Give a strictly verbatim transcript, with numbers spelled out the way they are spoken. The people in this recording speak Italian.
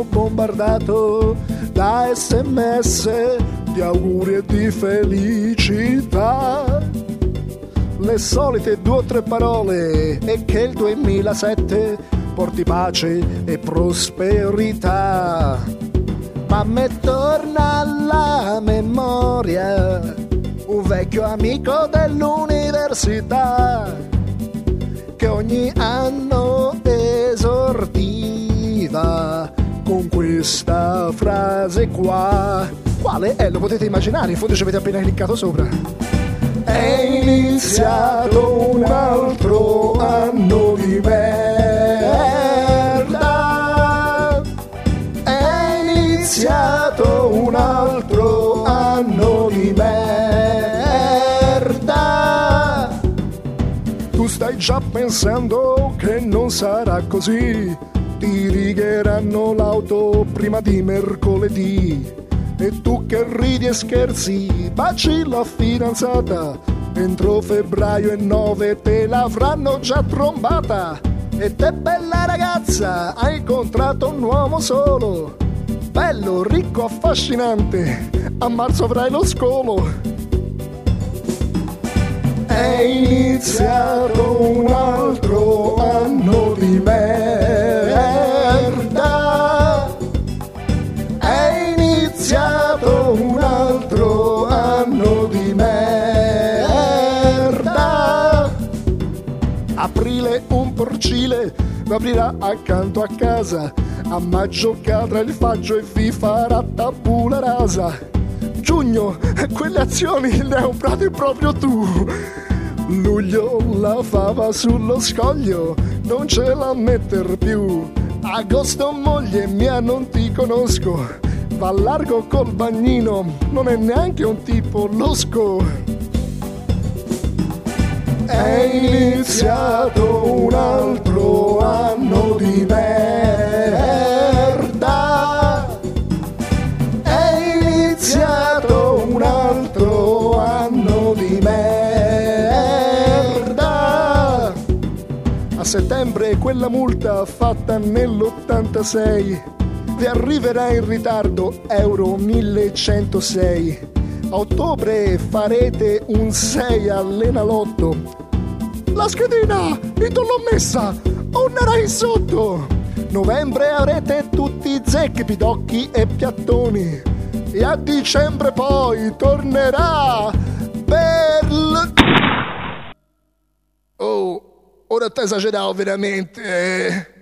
sono bombardato da sms di auguri e di felicità. Le solite due o tre parole e che il duemilasette porti pace e prosperità. Ma me torna alla memoria un vecchio amico dell'università che ogni anno esordiva con questa frase qua. Quale è? Lo potete immaginare, in fondo ci avete appena cliccato sopra. È iniziato un altro anno di merda. È iniziato un altro anno di merda. Tu stai già pensando che non sarà così. Ti righeranno l'auto prima di mercoledì. E tu che ridi e scherzi, baci la fidanzata. Entro febbraio e nove te l'avranno già trombata. E te bella ragazza, hai incontrato un uomo solo. Bello, ricco, affascinante. A marzo avrai lo scolo. È iniziato un altro anno di merda. È iniziato un altro anno di merda. Aprile un porcile aprirà accanto a casa. A maggio cadrà il faggio e vi farà tabula rasa. Giugno, quelle azioni le hai comprate proprio tu. Luglio la fava sullo scoglio, non ce la metter più. Agosto moglie mia non ti conosco, va largo col bagnino, non è neanche un tipo losco. È iniziato un altro anno di merda. È iniziato un altro anno di merda. A settembre quella multa fatta nell'ottantasei vi arriverà in ritardo euro millecentosei. A ottobre farete un sei all'Enalotto. La schedina, io l'ho messa, o ne era in sotto. Novembre avrete tutti zecchi, pidocchi e piattoni. E a dicembre poi tornerà per l... Oh, ora t'hai esagerato veramente.